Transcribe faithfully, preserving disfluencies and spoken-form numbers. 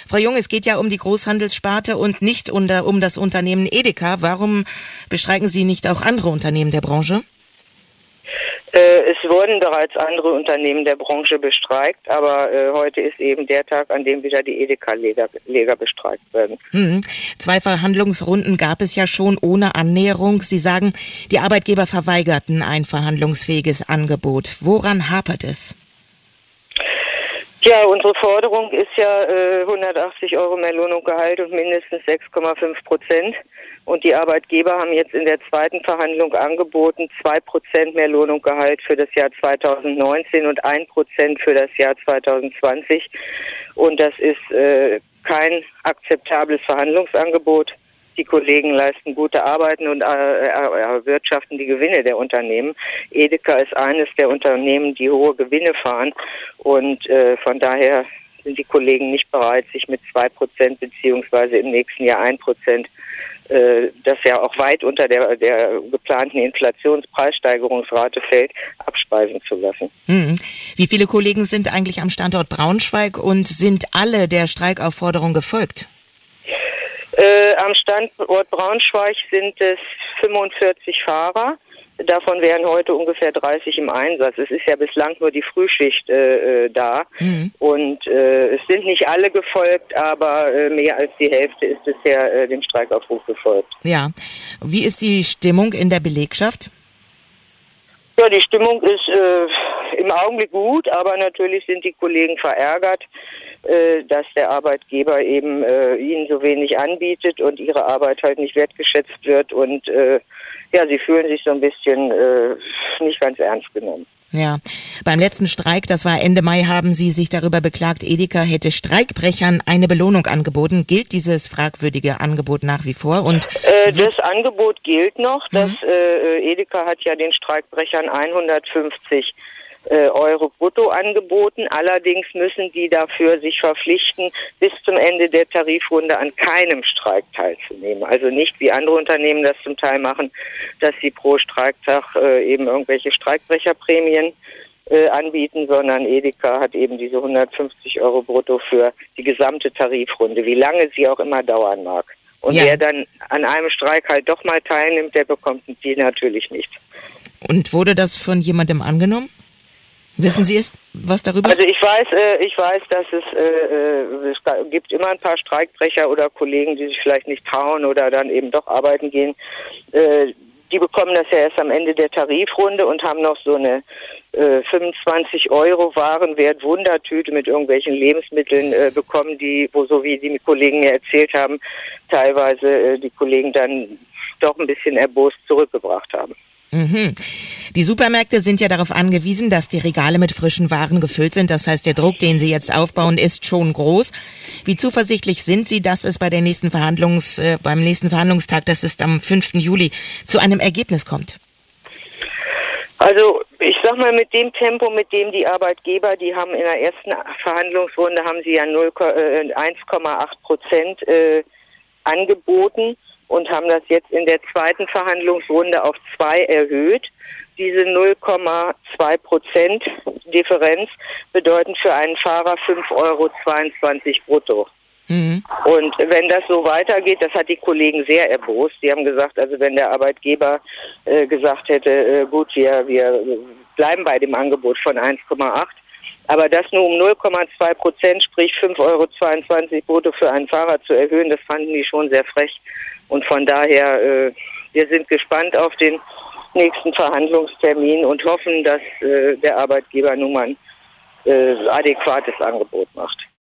Frau Jung, es geht ja um die Großhandelssparte und nicht unter, um das Unternehmen Edeka. Warum bestreiken Sie nicht auch andere Unternehmen der Branche? Äh, es wurden bereits andere Unternehmen der Branche bestreikt, aber äh, heute ist eben der Tag, an dem wieder die Edeka-Leger bestreikt werden. Hm. Zwei Verhandlungsrunden gab es ja schon ohne Annäherung. Sie sagen, die Arbeitgeber verweigerten ein verhandlungsfähiges Angebot. Woran hapert es? Ja, unsere Forderung ist ja äh, hundertachtzig Euro mehr Lohn und Gehalt und mindestens sechs Komma fünf Prozent. Und die Arbeitgeber haben jetzt in der zweiten Verhandlung angeboten, zwei Prozent mehr Lohn und Gehalt für das Jahr zweitausendneunzehn und ein Prozent für das Jahr zweitausendzwanzig. Und das ist äh, kein akzeptables Verhandlungsangebot. Die Kollegen leisten gute Arbeiten und äh, erwirtschaften die Gewinne der Unternehmen. Edeka ist eines der Unternehmen, die hohe Gewinne fahren. Und äh, von daher sind die Kollegen nicht bereit, sich mit zwei Prozent beziehungsweise im nächsten Jahr ein Prozent, äh, das ja auch weit unter der, der geplanten Inflationspreissteigerungsrate fällt, abspeisen zu lassen. Hm. Wie viele Kollegen sind eigentlich am Standort Braunschweig und sind alle der Streikaufforderung gefolgt? Äh, am Standort Braunschweig sind es fünfundvierzig Fahrer. Davon wären heute ungefähr dreißig im Einsatz. Es ist ja bislang nur die Frühschicht äh, da. Mhm. Und äh, es sind nicht alle gefolgt, aber äh, mehr als die Hälfte ist bisher äh, dem Streikaufruf gefolgt. Ja. Wie ist die Stimmung in der Belegschaft? Ja, die Stimmung ist äh, im Augenblick gut, aber natürlich sind die Kollegen verärgert, äh, dass der Arbeitgeber eben äh, ihnen so wenig anbietet und ihre Arbeit halt nicht wertgeschätzt wird und äh, ja, sie fühlen sich so ein bisschen äh, nicht ganz ernst genommen. Ja, beim letzten Streik, das war Ende Mai, haben Sie sich darüber beklagt, Edeka hätte Streikbrechern eine Belohnung angeboten. Gilt dieses fragwürdige Angebot nach wie vor? Und äh, das Angebot gilt noch. Mhm. Das äh, Edeka hat ja den Streikbrechern hundertfünfzig äh, Euro brutto angeboten. Allerdings müssen die dafür sich verpflichten, bis zum Ende der Tarifrunde an keinem Streik teilzunehmen. Also nicht wie andere Unternehmen das zum Teil machen, dass sie pro Streiktag äh, eben irgendwelche Streikbrecherprämien äh, anbieten, sondern Edeka hat eben diese hundertfünfzig Euro brutto für die gesamte Tarifrunde, wie lange sie auch immer dauern mag. Und ja. Wer dann an einem Streik halt doch mal teilnimmt, der bekommt die natürlich nicht. Und wurde das von jemandem angenommen? Wissen Sie es, was darüber? Also ich weiß, äh, ich weiß, dass es, äh, es gibt immer ein paar Streikbrecher oder Kollegen, die sich vielleicht nicht trauen oder dann eben doch arbeiten gehen. Äh, die bekommen das ja erst am Ende der Tarifrunde und haben noch so eine äh, fünfundzwanzig Euro Warenwert Wundertüte mit irgendwelchen Lebensmitteln äh, bekommen, die, wo so wie die Kollegen mir erzählt haben, teilweise äh, die Kollegen dann doch ein bisschen erbost zurückgebracht haben. Mhm. Die Supermärkte sind ja darauf angewiesen, dass die Regale mit frischen Waren gefüllt sind. Das heißt, der Druck, den sie jetzt aufbauen, ist schon groß. Wie zuversichtlich sind Sie, dass es bei der nächsten Verhandlungs, äh, beim nächsten Verhandlungstag, das ist am fünften Juli, zu einem Ergebnis kommt? Also ich sag mal, mit dem Tempo, mit dem die Arbeitgeber, die haben in der ersten Verhandlungsrunde haben sie ja eins Komma acht Prozent äh, angeboten und haben das jetzt in der zweiten Verhandlungsrunde auf zwei erhöht. Diese null Komma zwei Prozent Differenz bedeuten für einen Fahrer fünf Euro zweiundzwanzig brutto. Mhm. Und wenn das so weitergeht, das hat die Kollegen sehr erbost. Die haben gesagt, also wenn der Arbeitgeber äh, gesagt hätte, äh, gut, wir, wir bleiben bei dem Angebot von eins Komma acht, aber das nur um null Komma zwei Prozent, sprich fünf Euro zweiundzwanzig brutto für einen Fahrer zu erhöhen, das fanden die schon sehr frech. Und von daher, äh, wir sind gespannt auf den nächsten Verhandlungstermin und hoffen, dass äh, der Arbeitgeber nun mal ein äh, adäquates Angebot macht.